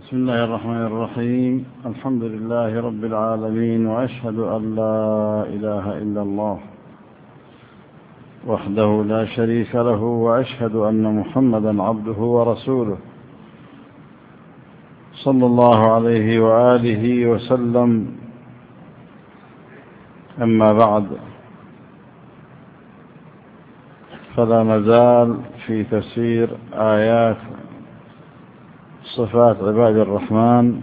بسم الله الرحمن الرحيم. الحمد لله رب العالمين، وأشهد أن لا إله إلا الله وحده لا شريك له، وأشهد أن محمدا عبده ورسوله صلى الله عليه وآله وسلم. أما بعد، فلا نزال في تفسير آيات صفات عباد الرحمن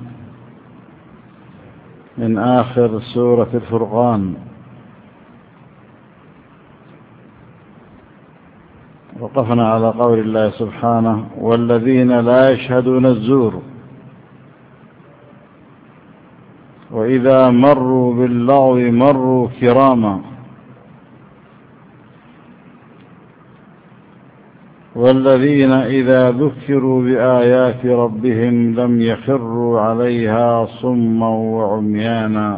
من آخر سورة الفرقان. وقفنا على قول الله سبحانه: والذين لا يشهدون الزور وإذا مروا باللغو مروا كراما، والذين إذا ذكروا بآيات ربهم لم يخروا عليها صما وعميانا،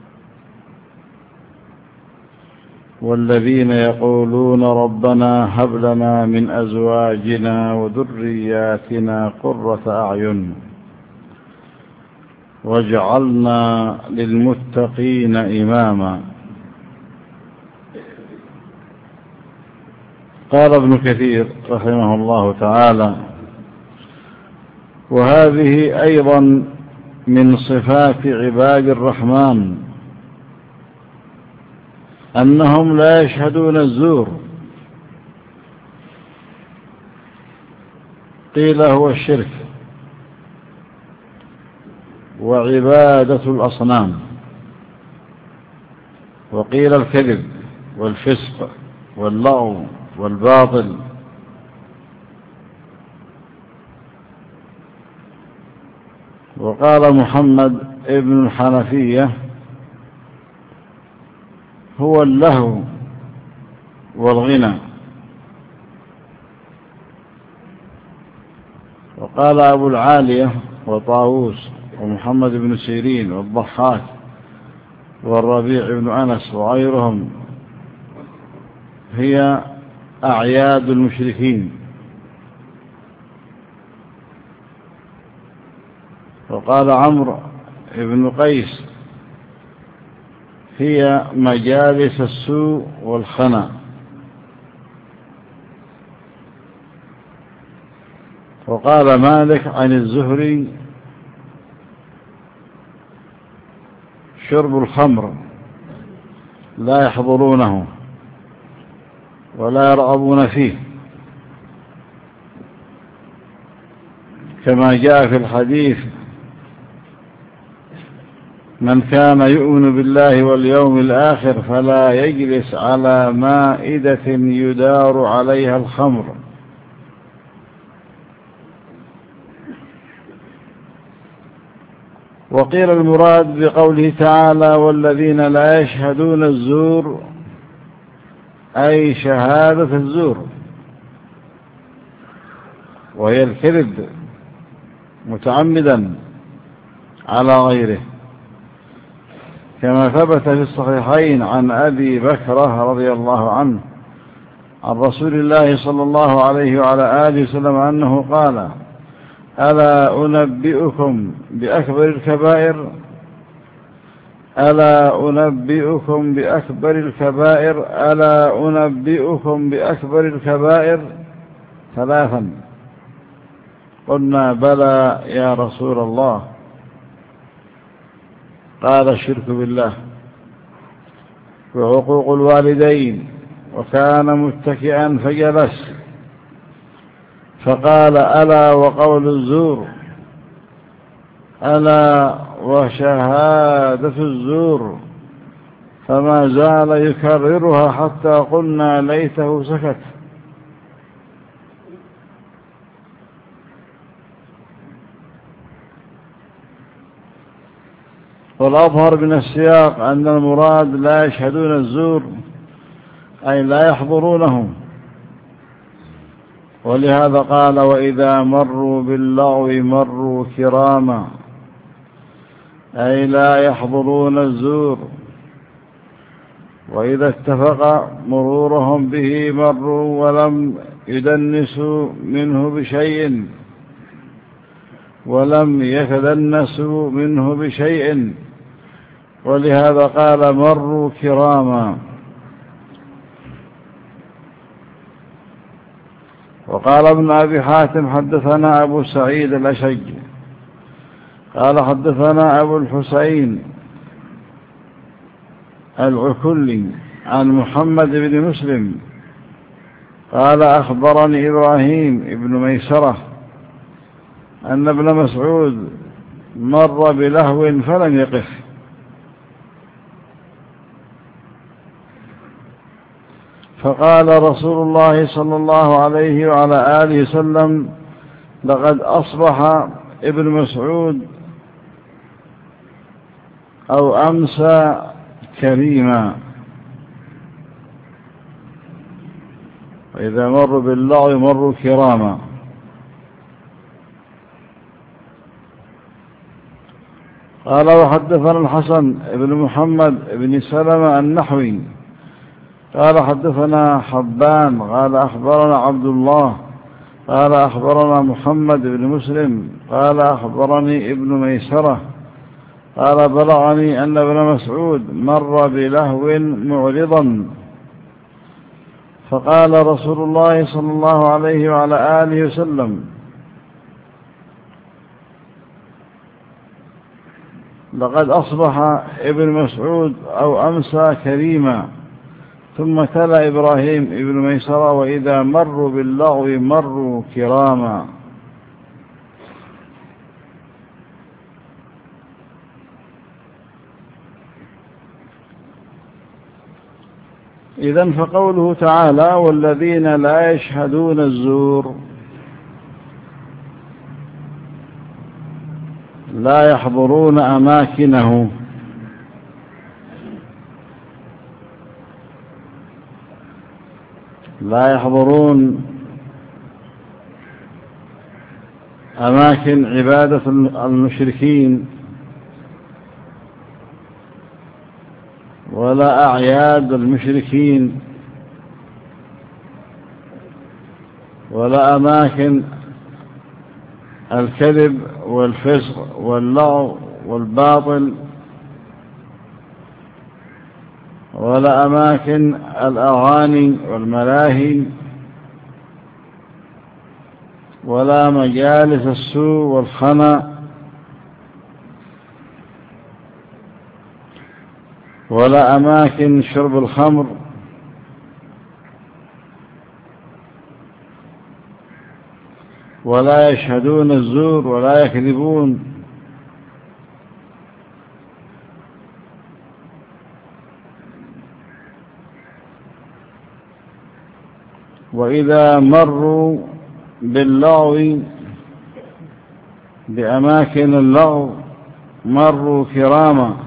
والذين يقولون ربنا هب لنا من أزواجنا وذرياتنا قرة أعين واجعلنا للمتقين إماما. قال ابن كثير رحمه الله تعالى: وهذه أيضا من صفات عباد الرحمن أنهم لا يشهدون الزور. قيل هو الشرك وعبادة الأصنام، وقيل الكذب والفسق واللغو والباطل. وقال محمد ابن الحنفية: هو اللهو والغنى. وقال أبو العالية وطاووس ومحمد بن سيرين والضحاك والربيع بن أنس وغيرهم: هي أعياد المشركين. وقال عمرو بن قيس: هي مجالس السوء والخنا. وقال مالك عن الزهري: شرب الخمر لا يحضرونه ولا يرغبون فيه، كما جاء في الحديث: من كان يؤمن بالله واليوم الآخر فلا يجلس على مائدة يدار عليها الخمر. وقيل المراد بقوله تعالى: والذين لا يشهدون الزور، أي شهادة الزور، وهي الكذب متعمدا على غيره، كما ثبت في الصحيحين عن أبي بكرة رضي الله عنه عن رسول الله صلى الله عليه وعلى آله وسلم أنه قال: ألا أنبئكم بأكبر الكبائر؟ ألا أنبئكم بأكبر الكبائر؟ ألا أنبئكم بأكبر الكبائر؟ ثلاثا. قلنا: بلى يا رسول الله. قال: الشرك بالله وعقوق الوالدين. وكان متكئا فجلس فقال: ألا وقول الزور؟ ألا وشهادة الزور؟ فما زال يكررها حتى قلنا ليته سكت. والأظهر من السياق أن المراد لا يشهدون الزور، أي لا يحضرونه. ولهذا قال: وإذا مروا باللغو مروا كراما، أي لا يحضرون الزور. وإذا اتفق مرورهم به مروا ولم يدنسوا منه بشيء، ولم يتدنسوا منه بشيء، ولهذا قال مروا كراما. وقال ابن أبي حاتم حدثنا أبو سعيد الأشج قال حدثنا أبو الحسين العكلي عن محمد بن مسلم قال أخبرني إبراهيم بن ميسرة أن ابن مسعود مر بلهو فلم يقف، فقال رسول الله صلى الله عليه وعلى آله وسلم: لقد أصبح ابن مسعود أو أمسى كريما. وإذا مروا باللغو مروا كراما. قال وحدثنا الحسن بن محمد بن سلمة النحوي قال حدثنا حبان قال أخبرنا عبد الله قال أخبرنا محمد بن مسلم قال أخبرني ابن ميسرة قال بلغني أن ابن مسعود مر بلهو معرضا، فقال رسول الله صلى الله عليه وعلى آله وسلم: لقد أصبح ابن مسعود أو أمسى كريما. ثم تلا إبراهيم ابن ميسرة: وإذا مروا باللغو مروا كراما. إذن فقوله تعالى: والذين لا يشهدون الزور لا يحضرون أماكنه، لا يحضرون أماكن عبادة المشركين ولا أعياد المشركين ولا أماكن الكذب والفسق واللغو والباطل ولا أماكن الأغاني والملاهي ولا مجالس السوء والخنا ولا أماكن شرب الخمر ولا يشهدون الزور ولا يكذبون وإذا مروا باللغو بأماكن اللغو مروا كراما،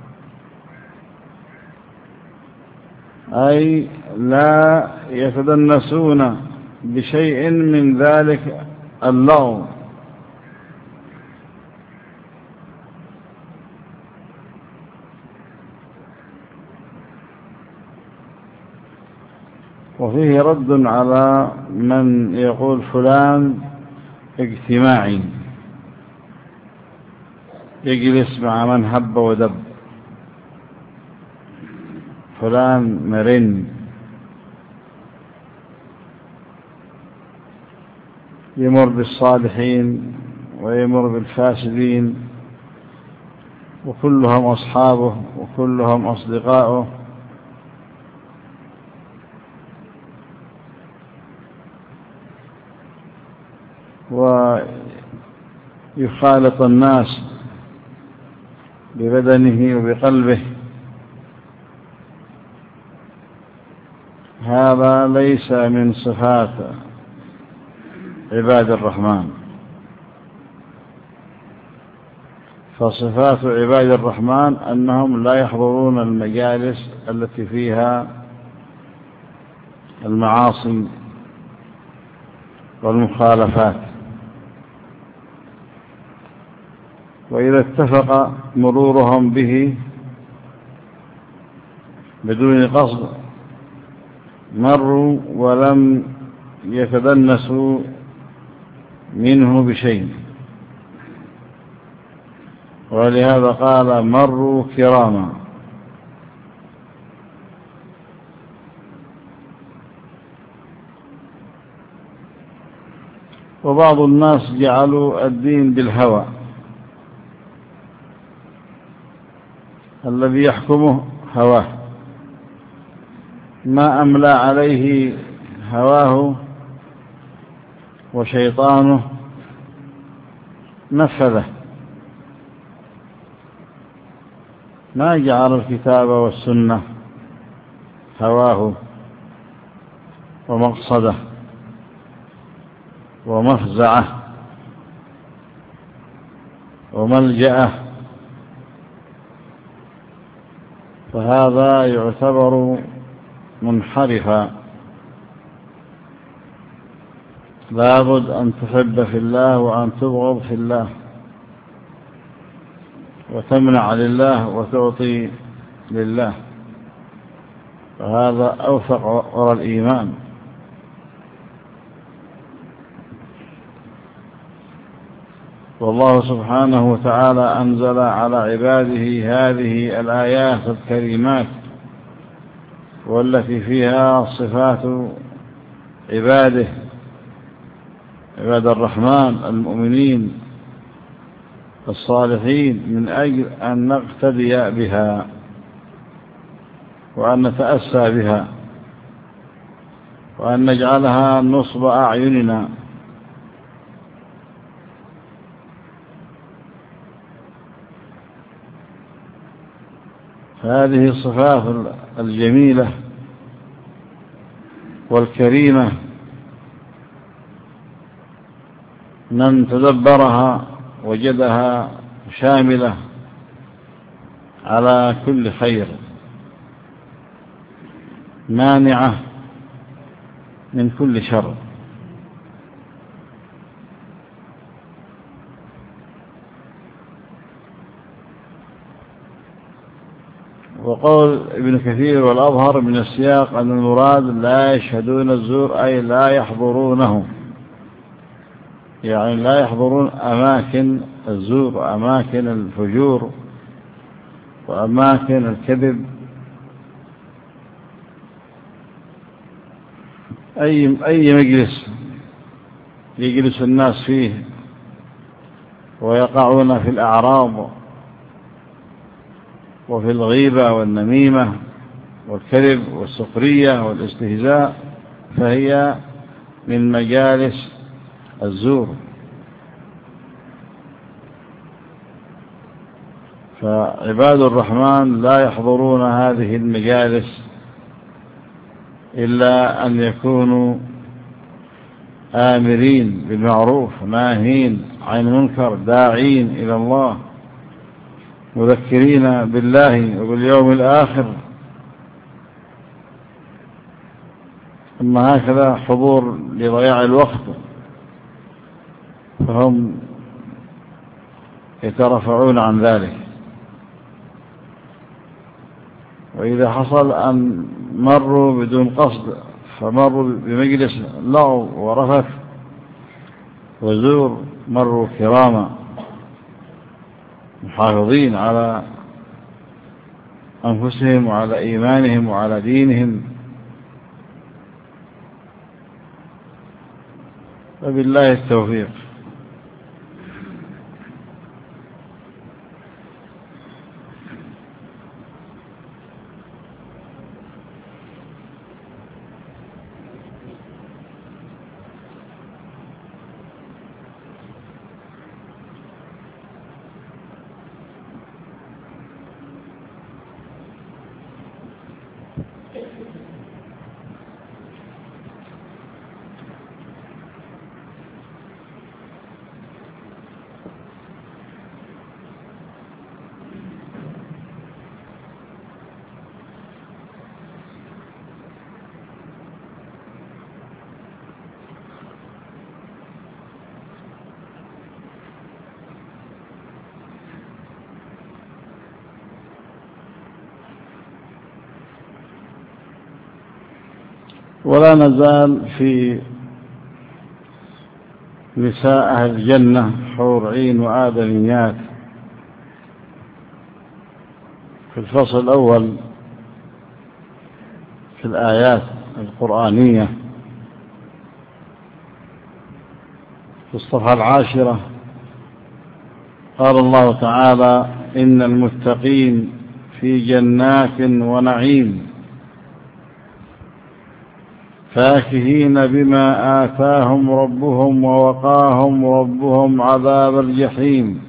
أي لا يتدنسون بشيء من ذلك اللغو. وفيه رد على من يقول فلان اجتماعي يجلس مع من هب ودب، فلان مرن يمر بالصالحين ويمر بالفاسدين وكلهم أصحابه وكلهم أصدقاؤه، ويخالط الناس ببدنه وبقلبه. هذا ليس من صفات عباد الرحمن، فصفات عباد الرحمن أنهم لا يحضرون المجالس التي فيها المعاصي والمخالفات، وإذا اتفق مرورهم به بدون قصد مروا ولم يتدنسوا منه بشيء. ولهذا قال مروا كراما. وبعض الناس جعلوا الدين بالهوى، الذي يحكمه هواه، ما أملى عليه هواه وشيطانه نفذه، ما جعل الكتاب والسنة هواه ومقصده ومفزعه وملجأه، فهذا يعتبر منحرفا. لابد أن تحب في الله وأن تبغض في الله، وتمنع لله وتعطي لله، فهذا أوثق وراء الإيمان. والله سبحانه وتعالى أنزل على عباده هذه الآيات الكريمات، والتي فيها صفات عباده، عباد الرحمن المؤمنين الصالحين، من أجل أن نقتدي بها وأن نتأسى بها وأن نجعلها نصب أعيننا. هذه الصفات الجميلة والكريمة من تدبرها وجدها شاملة على كل خير، مانعة من كل شر. وقول ابن كثير والأظهر من السياق أن المراد لا يشهدون الزور، أي لا يحضرونه، يعني لا يحضرون أماكن الزور وأماكن الفجور وأماكن الكذب، أي مجلس يجلس الناس فيه ويقعون في الأعراض وفي الغيبة والنميمة والكذب والسخرية والاستهزاء، فهي من مجالس الزور. فعباد الرحمن لا يحضرون هذه المجالس إلا أن يكونوا آمرين بالمعروف ناهين عن المنكر، داعين إلى الله، مذكرين بالله وباليوم الآخر. أما هكذا حضور لضياع الوقت فهم يترفعون عن ذلك. وإذا حصل أن مروا بدون قصد فمروا بمجلس لغو ورفث وزور، مروا كراما محافظين على أنفسهم وعلى إيمانهم وعلى دينهم. وبالله التوفيق. ولا نزال في نساء أهل الجنة حور عين وآدميات في الفصل الأول في الآيات القرآنية في الصفحة 10 قال الله تعالى: إن المتقين في جنات ونعيم فاكهين بما آتاهم ربهم ووقاهم ربهم عذاب الجحيم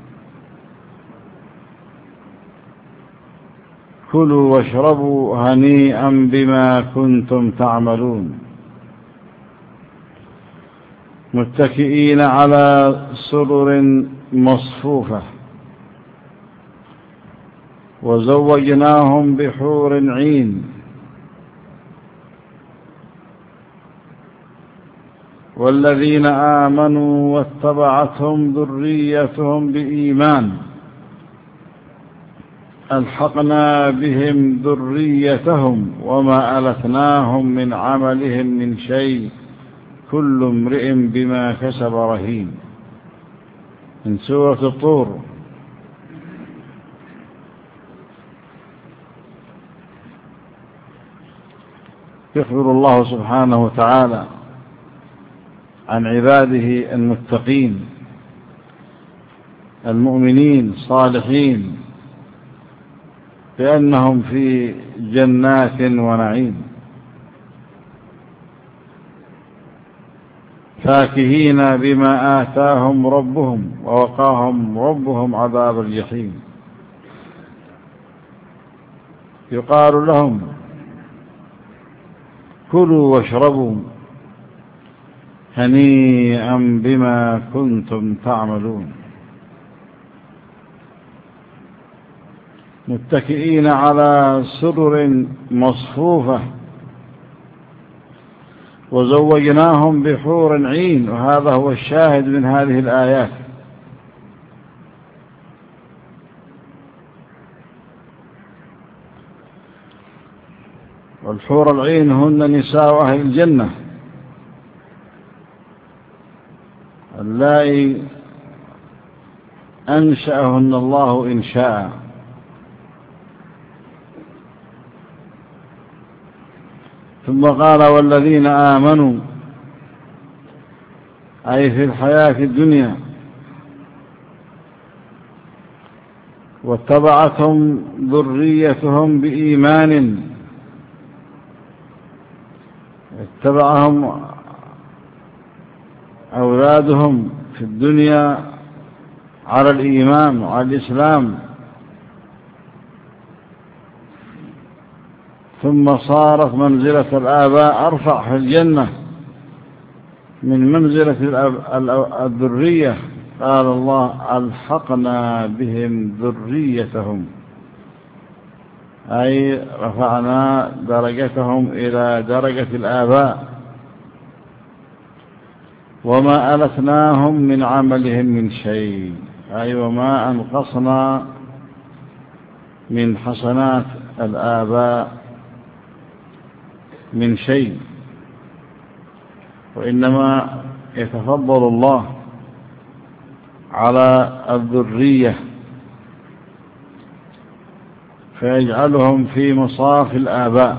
كلوا واشربوا هنيئا بما كنتم تعملون متكئين على سرر مصفوفة وزوجناهم بحور عين والذين آمنوا واتبعتهم ذريتهم بإيمان ألحقنا بهم ذريتهم وما ألتناهم من عملهم من شيء كل امرئ بما كسب رهين. من سورة الطور. يخبر الله سبحانه وتعالى عن عباده المتقين المؤمنين الصالحين بأنهم في جنات ونعيم فاكهين بما آتاهم ربهم ووقاهم ربهم عذاب الجحيم. يقال لهم: كلوا واشربوا هنيئا بما كنتم تعملون متكئين على سرر مصفوفة وزوجناهم بحور عين. وهذا هو الشاهد من هذه الآيات. والحور العين هن نساء أهل الجنة اللائي أنشأهن الله إنشاء. ثم قال: والذين آمنوا، أي في الحياة الدنيا، واتبعتهم ذريتهم بإيمان، اتبعهم أولادهم في الدنيا على الإيمان وعلى الإسلام، ثم صارت منزلة الآباء أرفع في الجنة من منزلة الذرية. قال الله: ألحقنا بهم ذريتهم، أي رفعنا درجتهم إلى درجة الآباء، وما ألتناهم من عملهم من شيء، أي وما أنقصنا من حسنات الآباء من شيء، وإنما يتفضل الله على الذرية فيجعلهم في مصاف الآباء.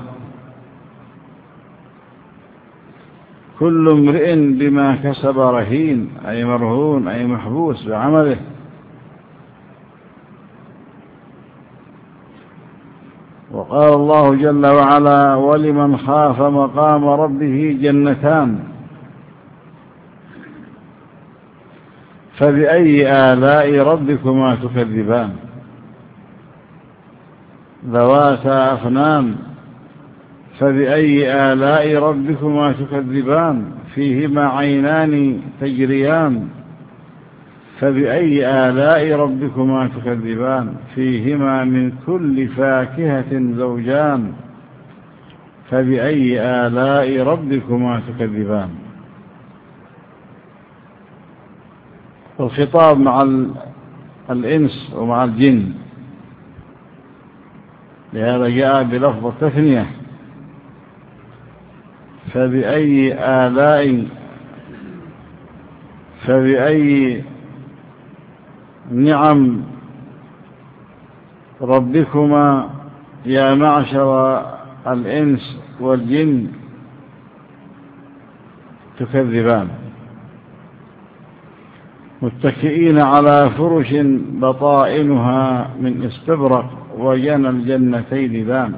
كل امرئ بما كسب رهين، أي مرهون، أي محبوس بعمله. وقال الله جل وعلا: ولمن خاف مقام ربه جنتان فبأي آلاء ربكما تكذبان ذواتا أفنان فبأي آلاء ربكما تكذبان فيهما عينان تجريان فبأي آلاء ربكما تكذبان فيهما من كل فاكهة زوجان فبأي آلاء ربكما تكذبان. الخطاب مع الإنس ومع الجن، لهذا جاء بلفظ التثنية: فبأي نعم ربكما يا معشر الإنس والجن تكذبان متكئين على فرش بطائنها من استبرق وجنى الجنتين دان.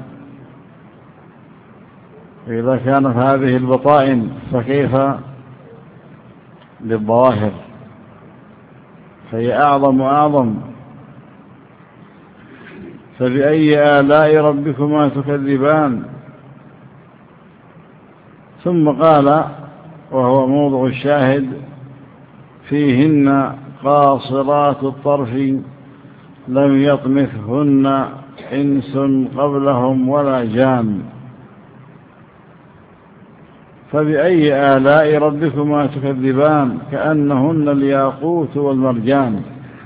إذا كانت هذه البطائن فكيف للظواهر؟ فهي أعظم وأعظم. فبأي آلاء ربكما تكذبان؟ ثم قال وهو موضع الشاهد فيهن قاصرات الطرف لم يطمثهن إنس قبلهم ولا جان. فبأي آلاء ربكما تكذبان كأنهن الياقوت والمرجان.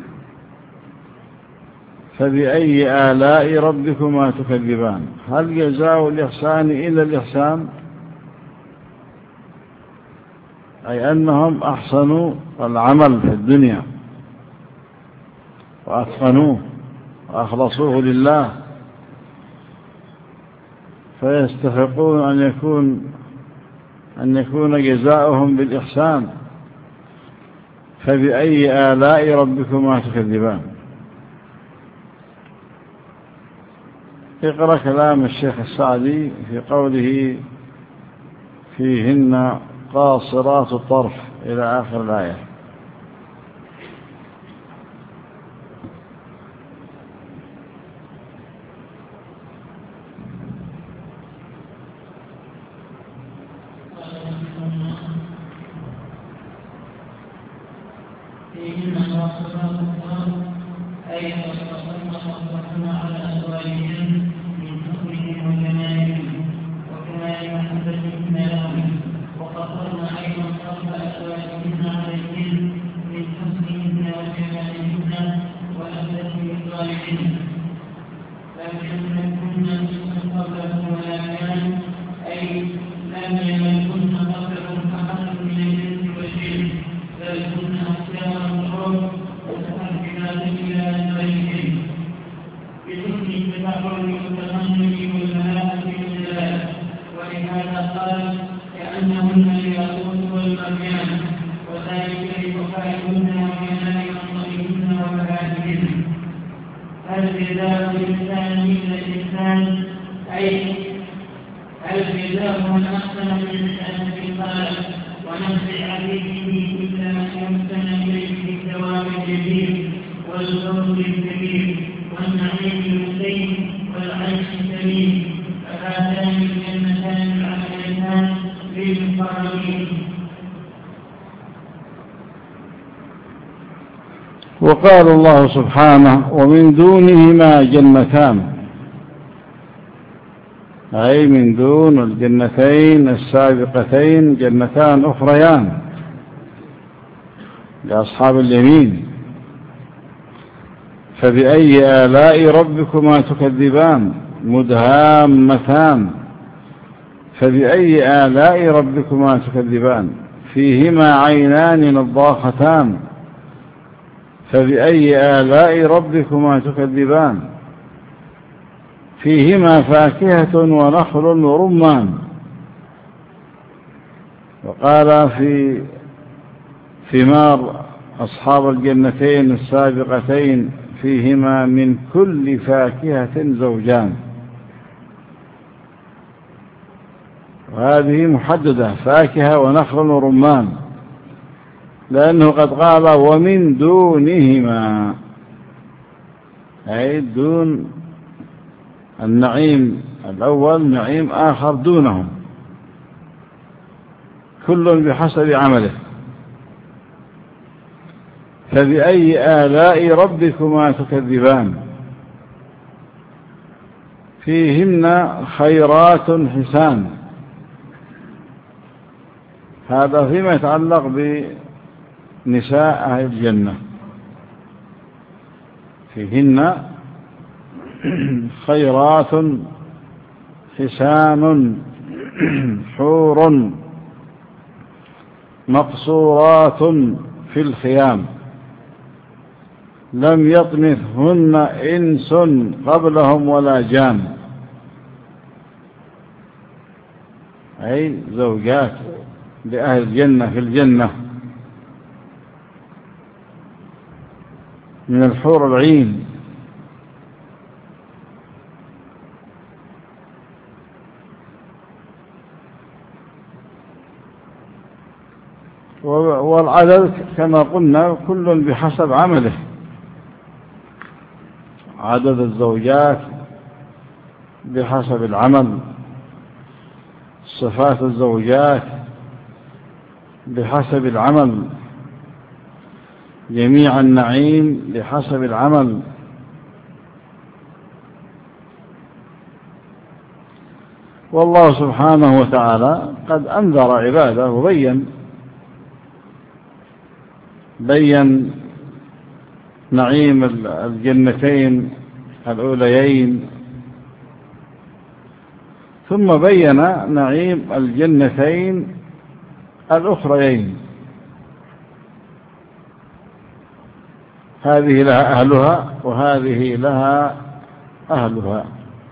فبأي آلاء ربكما تكذبان؟ هل جزاء الإحسان إلا الإحسان؟ أي أنهم أحسنوا العمل في الدنيا وأتقنوه وأخلصوه لله، فيستحقون أن يكون جزاؤهم بالإحسان. فبأي آلاء ربكما تكذبان؟ اقرأ كلام الشيخ السعدي في قوله فيهن قاصرات الطرف إلى آخر الآية. وقال الله سبحانه ومن دونهما جنتان، أي من دون الجنتين السابقتين جنتان أخريان لأصحاب اليمين. فبأي آلاء ربكما تكذبان؟ مدهامتان. فبأي آلاء ربكما تكذبان؟ فيهما عينان نضاختان. فبأي آلاء ربكما تكذبان؟ فيهما فاكهة ونخل ورمان. وقال في ثمار أصحاب الجنتين السابقتين فيهما من كل فاكهة زوجان، وهذه محددة فاكهة ونخل ورمان، لأنه قد قال ومن دونهما، أي دون النعيم الأول نعيم آخر دونهم، كل بحسب عمله. فبأي آلاء ربكما تكذبان؟ فيهن خيرات حسان. هذا فيما يتعلق بنساء أهل الجنة. فيهن خيرات حسان حور مقصورات في الخيام. لم يطمثهن إنس قبلهم ولا جان، أي زوجات لأهل الجنة في الجنة من الحور العين. والعدد كما قلنا كل بحسب عمله، عدد الزوجات بحسب العمل، صفات الزوجات بحسب العمل، جميع النعيم بحسب العمل. والله سبحانه وتعالى قد أنذر عباده وبين نعيم الجنتين الأوليين، ثم بين نعيم الجنتين الأخريين، هذه لها أهلها وهذه لها أهلها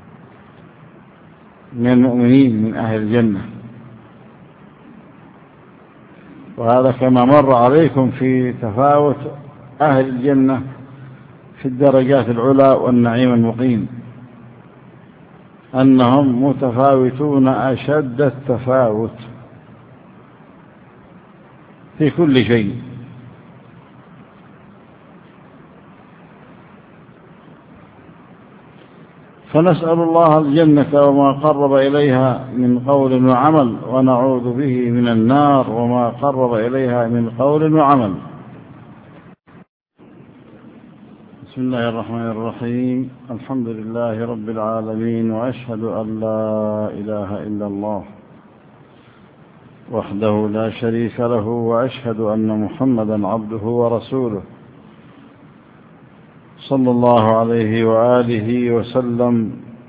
من المؤمنين من أهل الجنة. وهذا كما مر عليكم في تفاوت أهل الجنة في الدرجات العلى والنعيم المقيم، أنهم متفاوتون أشد التفاوت في كل شيء. فنسأل الله الجنة وما قرب إليها من قول وعمل، ونعوذ به من النار وما قرب إليها من قول وعمل. بسم الله الرحمن الرحيم. الحمد لله رب العالمين، وأشهد أن لا إله إلا الله وحده لا شريك له، وأشهد أن محمدا عبده ورسوله صلى الله عليه وآله وسلم.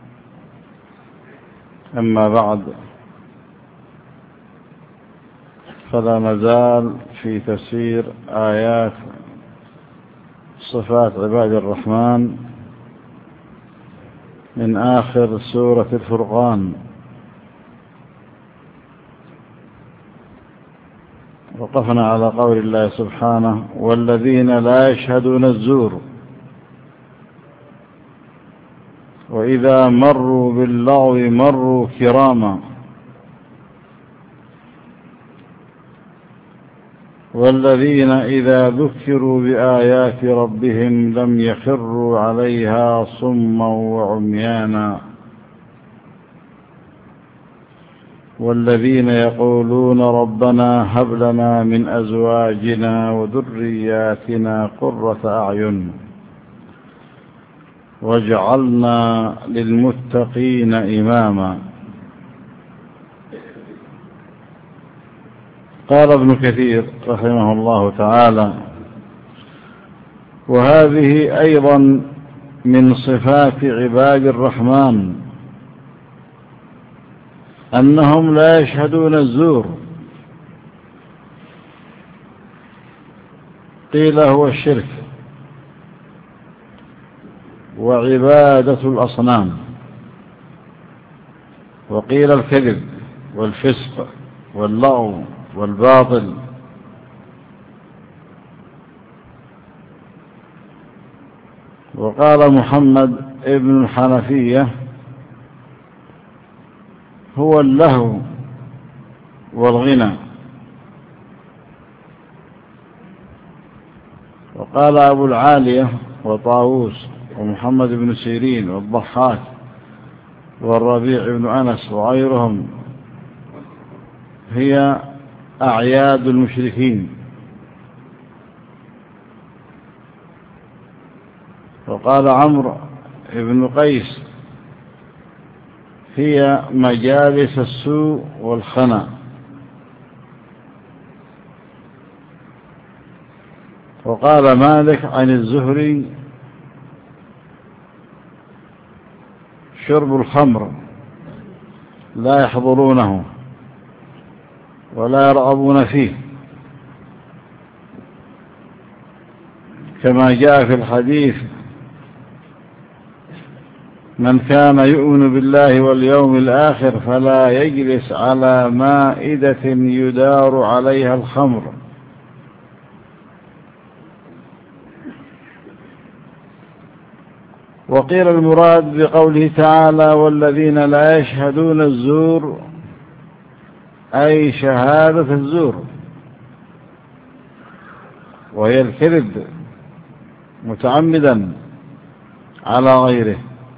أما بعد، فلا نزال في تفسير آيات صفات عباد الرحمن من آخر سورة الفرقان. وقفنا على قول الله سبحانه: والذين لا يشهدون الزور وإذا مروا باللغو مروا كراما، والذين إذا ذكروا بآيات ربهم لم يخروا عليها صما وعميانا، والذين يقولون ربنا هب لنا من أزواجنا وذرياتنا قرة أعين واجعلنا للمتقين إماما. قال ابن كثير رحمه الله تعالى: وهذه أيضا من صفات عباد الرحمن أنهم لا يشهدون الزور. قيل هو الشرك وعبادة الأصنام، وقيل الكذب والفسق واللغو والباطل. وقال محمد ابن الحنفية: هو اللهو والغنى. وقال أبو العالية وطاووس ومحمد بن سيرين والضحاك والربيع بن أنس وغيرهم: هي أعياد المشركين. وقال عمرو بن قيس: هي مجالس السوء والخنا. وقال مالك عن الزهري: شرب الخمر لا يحضرونه ولا يرغبون فيه، كما جاء في الحديث: من كان يؤمن بالله واليوم الآخر فلا يجلس على مائدة يدار عليها الخمر. وقيل المراد بقوله تعالى: والذين لا يشهدون الزور، أي شهادة الزور، وهي الكذب متعمدا على غيره،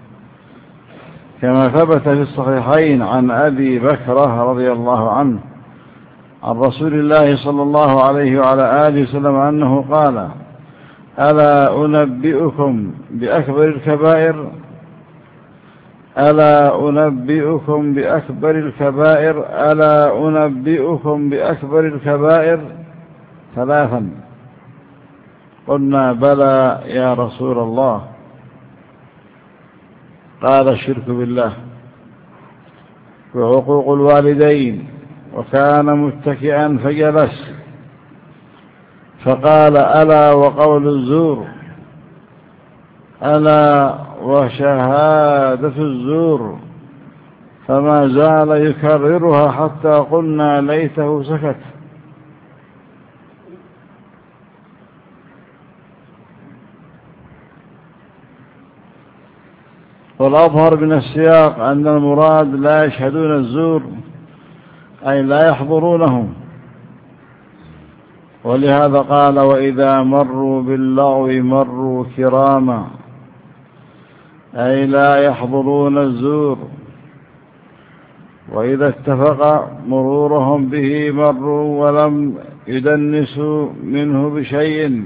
كما ثبت في الصحيحين عن أبي بكرة رضي الله عنه عن رسول الله صلى الله عليه وعلى آله وسلم أنه قال: ألا أنبئكم بأكبر الكبائر؟ ألا أنبئكم بأكبر الكبائر؟ ألا أنبئكم بأكبر الكبائر؟ ثلاثا. قلنا: بلى يا رسول الله. قال: الشرك بالله وعقوق الوالدين. وكان متكئا فجلس، فقال: ألا وقول الزور، ألا وشهادة الزور. فما زال يكررها حتى قلنا: ليته سكت. والأظهر من السياق أن المراد لا يشهدون الزور، أي لا يحضرونه. ولهذا قال: وإذا مروا باللغو مروا كراما، أي لا يحضرون الزور. وإذا اتفق مرورهم به مروا ولم يدنسوا منه بشيء،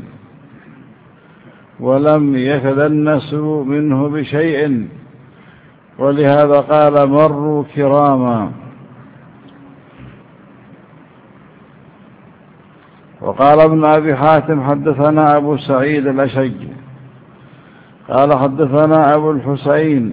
ولم يتدنسوا منه بشيء. ولهذا قال: مروا كراما. وقال ابن أبي حاتم: حدثنا أبو سعيد الأشج قال: حدثنا أبو الحسين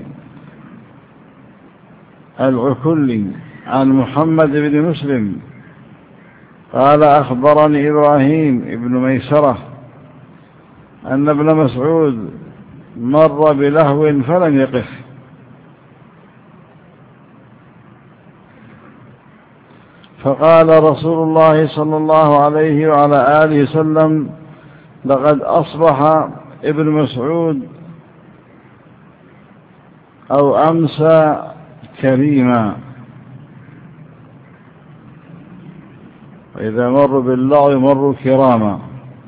العكلي عن محمد بن مسلم قال: أخبرني إبراهيم بن ميسرة أن ابن مسعود مر بلهو فلم يقف، فقال رسول الله صلى الله عليه وعلى آله وسلم: لقد أصبح ابن مسعود أو أمسى كريما. وإذا مروا باللغو مروا كراما.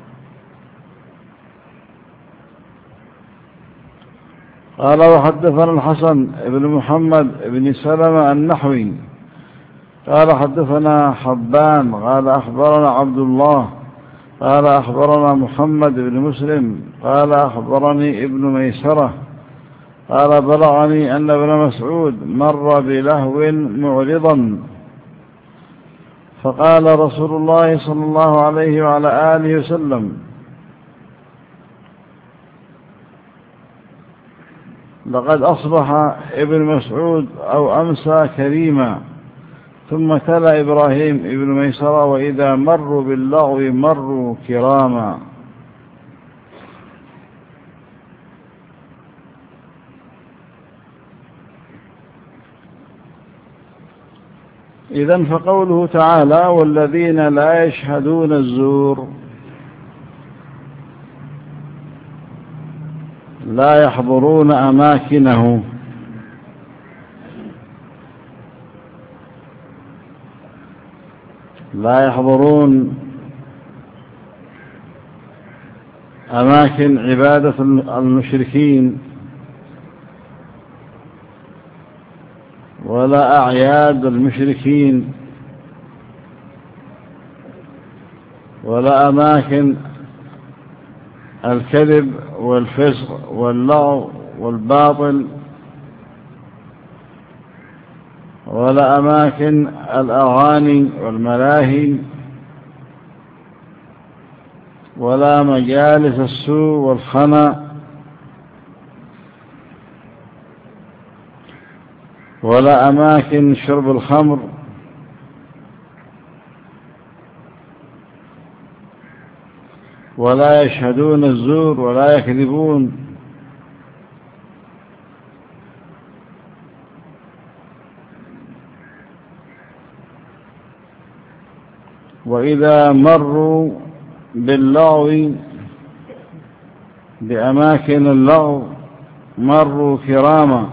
قال: وحدثنا الحسن بن محمد بن سلمة النحوي قال: حدثنا حبان قال: أخبرنا عبد الله قال: أخبرنا محمد بن مسلم قال: أخبرني ابن ميسرة قال: بلغني أن ابن مسعود مر بلهو معرضا، فقال رسول الله صلى الله عليه وعلى آله وسلم: لقد أصبح ابن مسعود أو أمسى كريما. ثم تلا إبراهيم ابن ميسرة: وإذا مروا باللغو مروا كراما. إذن فقوله تعالى: والذين لا يشهدون الزور، لا يحضرون أماكنه، لا يحضرون أماكن عبادة المشركين ولا أعياد المشركين ولا أماكن الكذب والفسق واللغو والباطل ولا أماكن الأغاني والملاهي ولا مجالس السوء والخنا ولا أماكن شرب الخمر ولا يشهدون الزور ولا يكذبون. وإذا مروا باللغو بأماكن اللغو مروا كراما،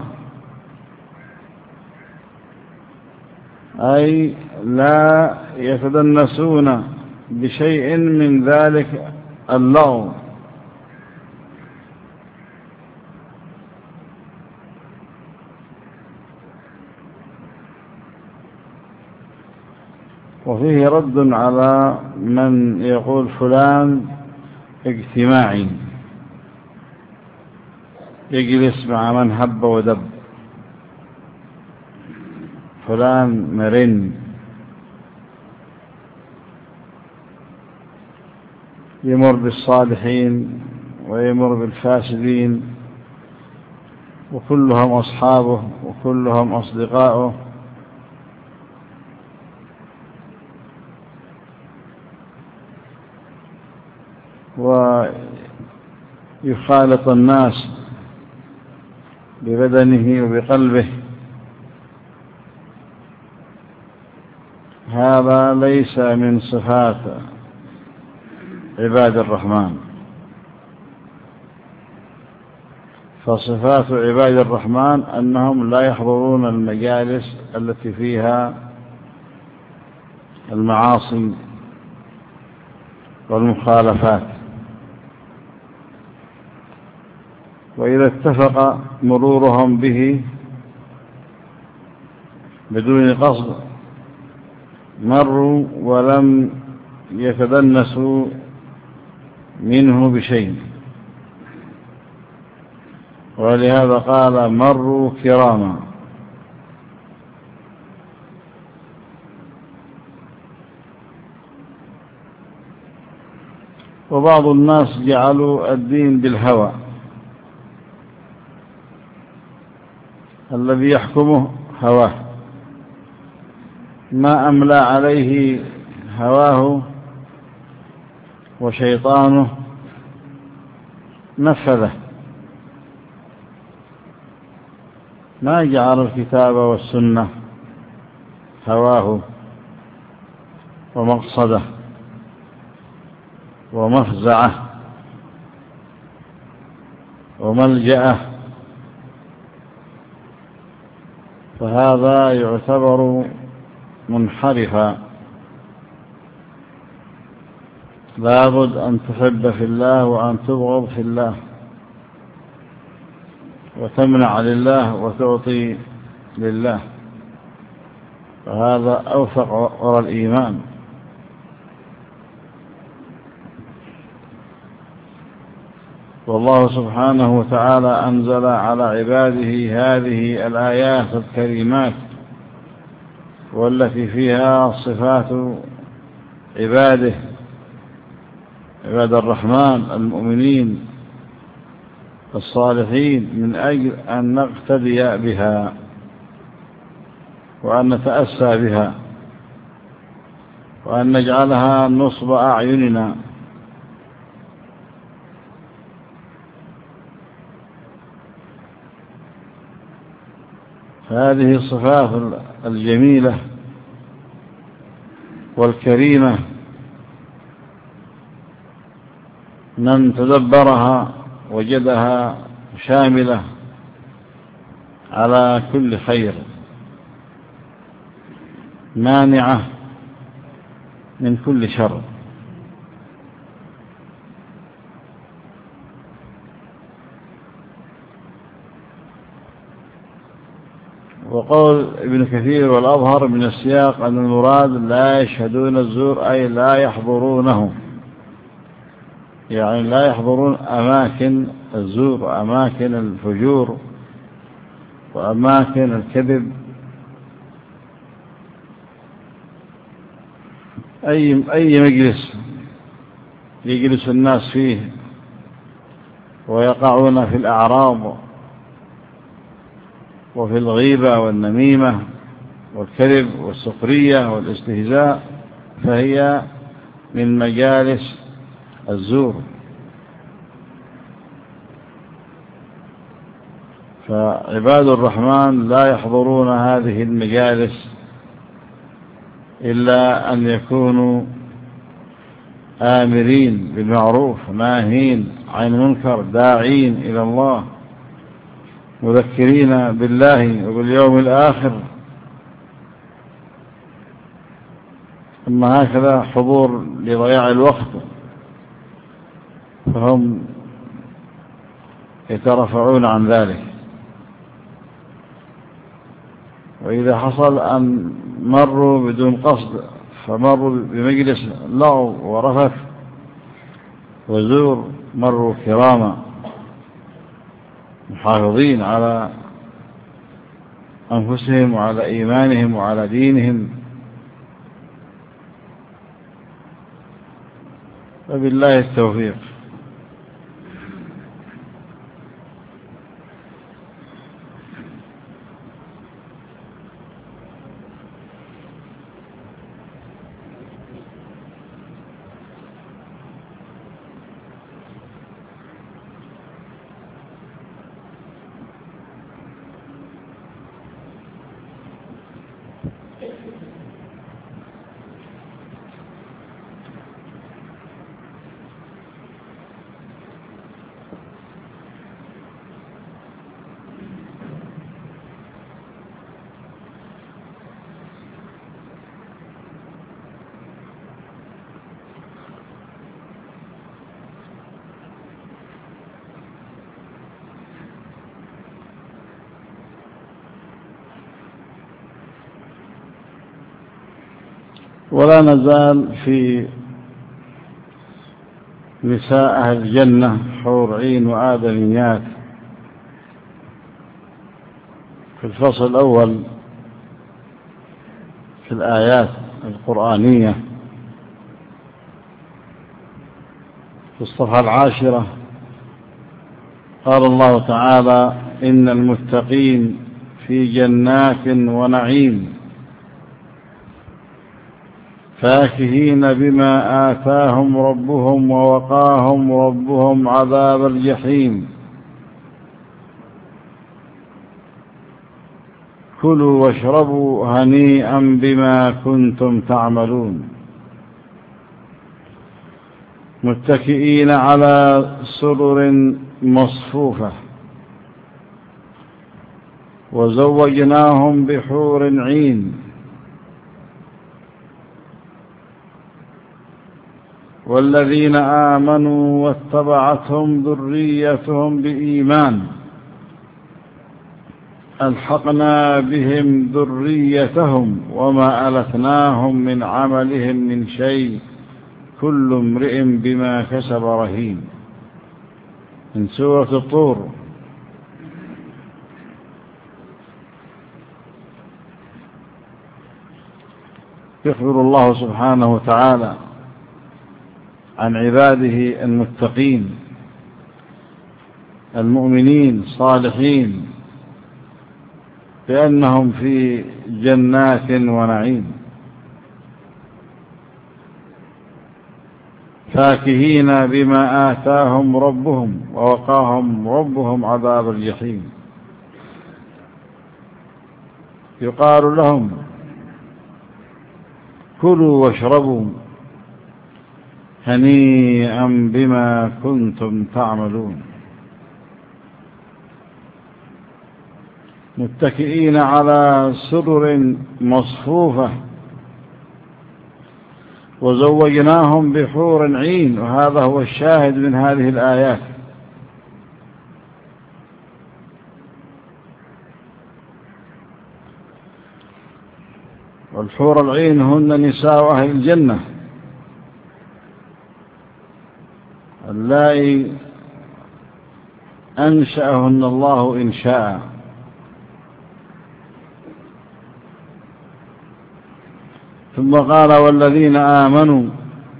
أي لا يتدنسون بشيء من ذلك اللغو. وفيه رد على من يقول فلان اجتماعي، يجلس مع من هب ودب، فلان مرن، يمر بالصالحين ويمر بالفاسدين، وكلهم أصحابه وكلهم أصدقاؤه، ويخالط الناس ببدنه وبقلبه. هذا ليس من صفات عباد الرحمن. فصفات عباد الرحمن أنهم لا يحضرون المجالس التي فيها المعاصي والمخالفات، وإذا اتفق مرورهم به بدون قصد مروا ولم يتدنسوا منه بشيء، ولهذا قال مروا كراما. وبعض الناس جعلوا الدين بالهوى، الذي يحكمه هواه، ما أملى عليه هواه وشيطانه نفذه، ما جعل الكتاب والسنة هواه ومقصده ومفزعه وملجأه، فهذا يعتبر منحرفا. لابد أن تحب في الله وأن تبغض في الله، وتمنع لله وتعطي لله، فهذا أوثق وراء الإيمان. والله سبحانه وتعالى أنزل على عباده هذه الآيات الكريمات، والتي فيها صفات عباده عباد الرحمن المؤمنين الصالحين، من أجل أن نقتدي بها وأن نتأسى بها وأن نجعلها نصب أعيننا. هذه الصفات الجميلة والكريمة من تدبرها وجدها شاملة على كل خير، مانعة من كل شر. وقول ابن كثير والأظهر من السياق أن المراد لا يشهدون الزور، أي لا يحضرونه، يعني لا يحضرون أماكن الزور وأماكن الفجور وأماكن الكذب. أي مجلس يجلس الناس فيه ويقعون في الأعراض وفي الغيبة والنميمة والكذب والسخرية والاستهزاء، فهي من مجالس الزور. فعباد الرحمن لا يحضرون هذه المجالس إلا أن يكونوا آمرين بالمعروف ناهين عن المنكر داعين إلى الله مذكرين بالله وباليوم الآخر. أما هكذا حضور لضياع الوقت فهم يترفعون عن ذلك. وإذا حصل أن مروا بدون قصد فمروا بمجلس لغو ورفث وزور مروا كراما محافظين على أنفسهم وعلى إيمانهم وعلى دينهم. وبالله التوفيق. ولا نزال في نساء أهل الجنة حور عين وآدميات في الفصل الأول في الآيات القرآنية في الصفحة 10. قال الله تعالى: إن المتقين في جنات ونعيم فاكهين بما آتاهم ربهم ووقاهم ربهم عذاب الجحيم كلوا واشربوا هنيئا بما كنتم تعملون متكئين على سرر مصفوفة وزوجناهم بحور عين والذين آمنوا واتبعتهم ذريتهم بإيمان ألحقنا بهم ذريتهم وما ألتناهم من عملهم من شيء كل امرئ بما كسب رهين. من سورة الطور. يخبر الله سبحانه وتعالى عن عباده المتقين المؤمنين الصالحين بأنهم في جنات ونعيم فاكهين بما آتاهم ربهم ووقاهم ربهم عذاب الجحيم. يقال لهم: كلوا واشربوا هنيئا بما كنتم تعملون متكئين على سرر مصفوفة وزوجناهم بحور عين. وهذا هو الشاهد من هذه الآيات. والحور العين هن نساء أهل الجنة اللائي أنشأهن الله إنشاء. ثم قال: والذين آمنوا،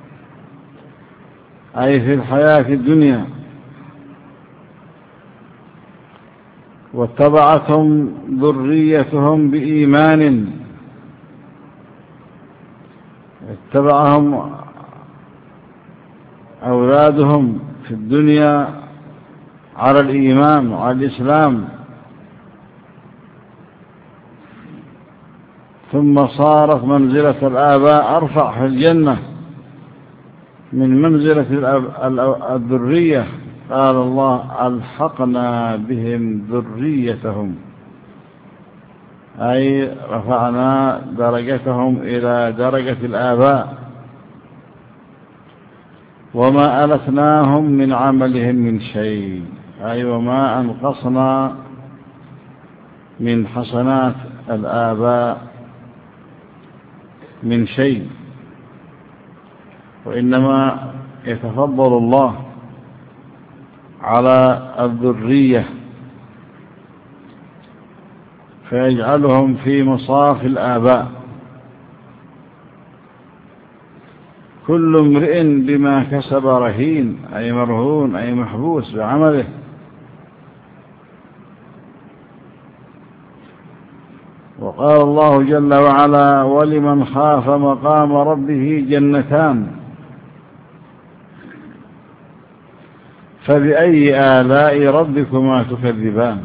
أي في الحياة الدنيا، واتبعتهم ذريتهم بإيمان. اتبعهم أولادهم في الدنيا على الإيمان وعلى الإسلام، ثم صارت منزلة الآباء أرفع في الجنة من منزلة الذرية. قال الله: ألحقنا بهم ذريتهم، أي رفعنا درجتهم إلى درجة الآباء، وما ألتناهم من عملهم من شيء، أي وما أنقصنا من حسنات الآباء من شيء، وإنما يتفضل الله على الذرية فيجعلهم في مصاف الآباء. كل امرئ بما كسب رهين، أي مرهون، أي محبوس بعمله. وقال الله جل وعلا: ولمن خاف مقام ربه جنتان، فبأي آلاء ربكما تكذبان،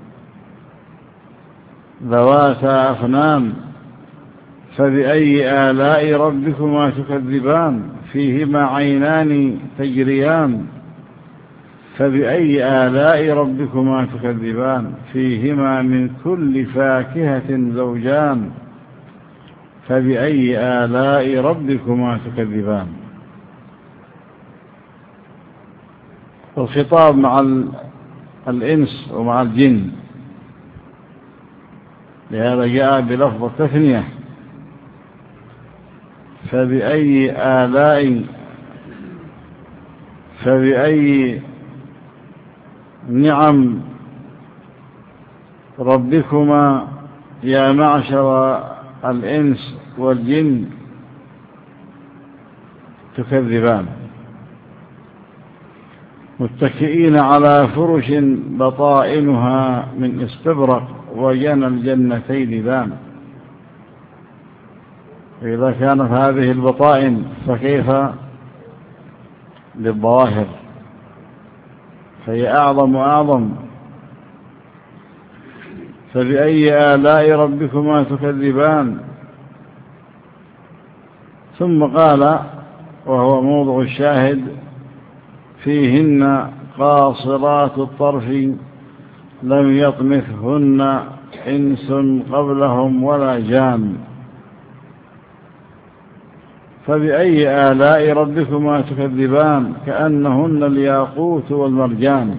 ذواتا أفنان، فبأي آلاء ربكما تكذبان، فيهما عينان تجريان، فبأي آلاء ربكما تكذبان، فيهما من كل فاكهة زوجان، فبأي آلاء ربكما تكذبان. الخطاب مع الإنس ومع الجن، لهذا جاء بلفظ التثنية: فبأي نعم ربكما يا معشر الإنس والجن تكذبان، متكئين على فرش بطائنها من استبرق وجنى الجنتين دان. إذا كانت هذه البطائن فكيف للظواهر؟ فهي أعظم وأعظم. فبأي آلاء ربكما تكذبان. ثم قال، وهو موضع الشاهد: فيهن قاصرات الطرف لم يطمثهن إنس قبلهم ولا جان. فبأي آلاء ربكما تكذبان، كأنهن الياقوت والمرجان.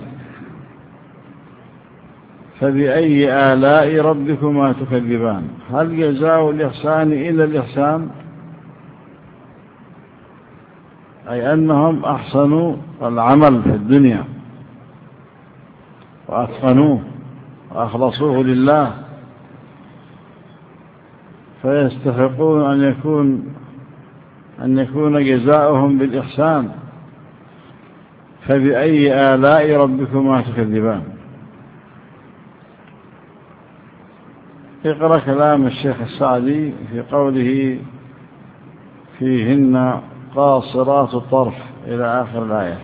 فبأي آلاء ربكما تكذبان. هل جزاء الإحسان إلا الإحسان؟ أي أنهم أحسنوا العمل في الدنيا وأتقنوه وأخلصوه لله، فيستحقون أن يكون جزاؤهم بالإحسان. فبأي آلاء ربكما تكذبان. اقرأ كلام الشيخ السعدي في قوله: فيهن قاصرات الطرف إلى آخر الآية.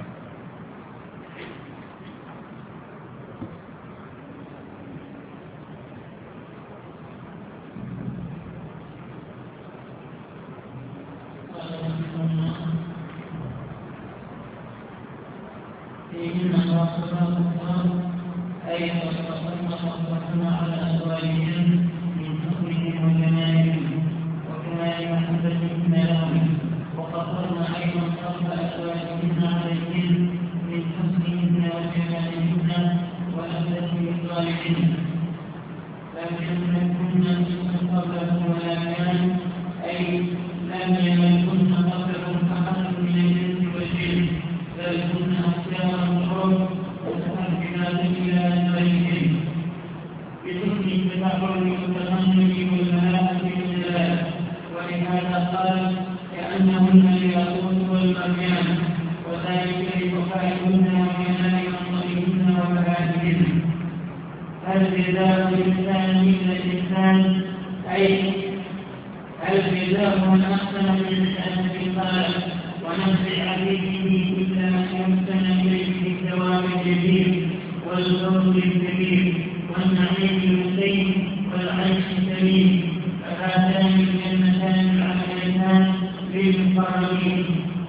ونفع به كل من يمتن إليه بالثواب الجزيل والفوز الكبير والنعيم المقيم والعيش الكريم. فهاتان الجنتان العظيمتان للمقربين.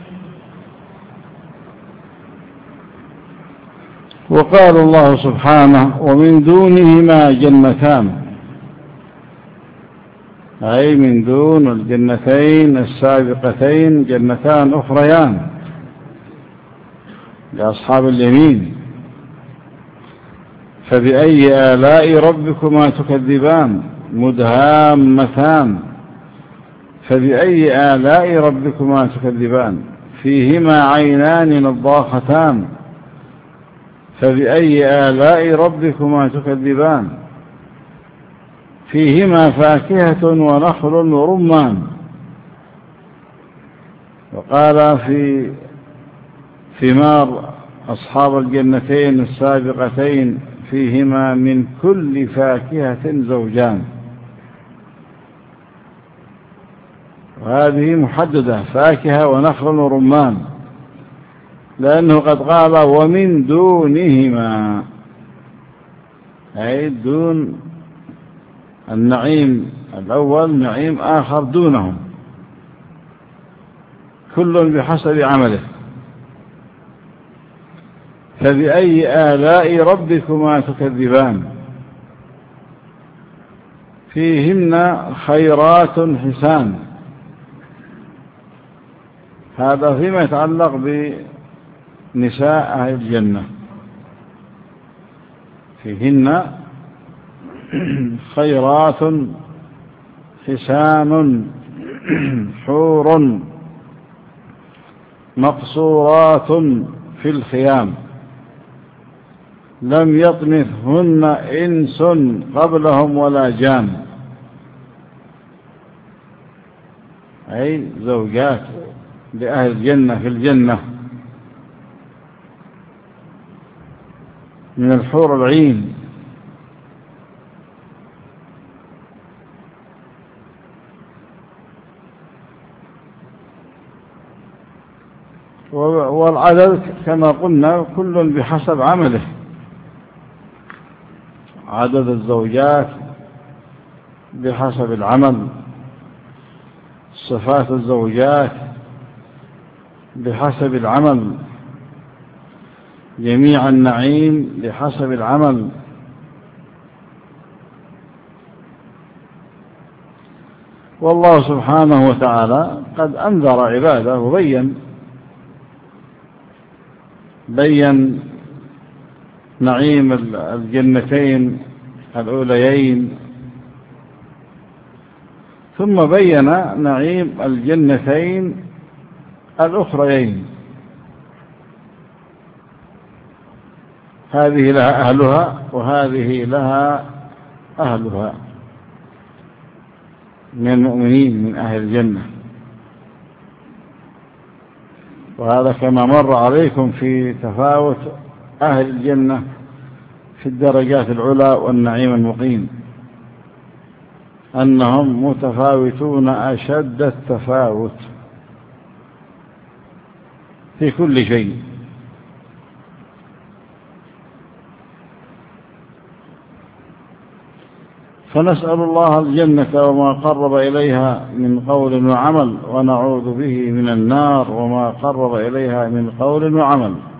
وقال الله سبحانه: ومن دونهما جنتان، أي من دون الجنتين السابقتين جنتان أخريان لأصحاب اليمين. فبأي آلاء ربكما تكذبان مدهامتان. فبأي آلاء ربكما تكذبان فيهما عينان نضاختان. فبأي آلاء ربكما تكذبان فيهما فاكهة ونخل ورمان. وقال في ثمار أصحاب الجنتين السابقتين: فيهما من كل فاكهة زوجان. وهذه محددة: فاكهة ونخل ورمان، لأنه قد قال ومن دونهما، أي دون النعيم الأول نعيم آخر دونهم، كل بحسب عمله. فبأي آلاء ربكما تكذبان فيهن خيرات حسان. هذا فيما يتعلق بنساء أهل الجنة. فيهن خيرات حسان حور مقصورات في الخيام لم يطمثهن إنس قبلهم ولا جان. أي زوجات لأهل الجنة في الجنة من الحور العين. والعدد كما قلنا كل بحسب عمله. عدد الزوجات بحسب العمل، صفات الزوجات بحسب العمل، جميع النعيم بحسب العمل. والله سبحانه وتعالى قد أنذر عباده وبين نعيم الجنتين الأوليين، ثم بين نعيم الجنتين الأخريين. هذه لها أهلها وهذه لها أهلها من المؤمنين من أهل الجنة. وهذا كما مر عليكم في تفاوت أهل الجنة في الدرجات العلى والنعيم المقيم، أنهم متفاوتون أشد التفاوت في كل شيء. فنسأل الله الجنة وما قرب إليها من قول وعمل، ونعوذ به من النار وما قرب إليها من قول وعمل.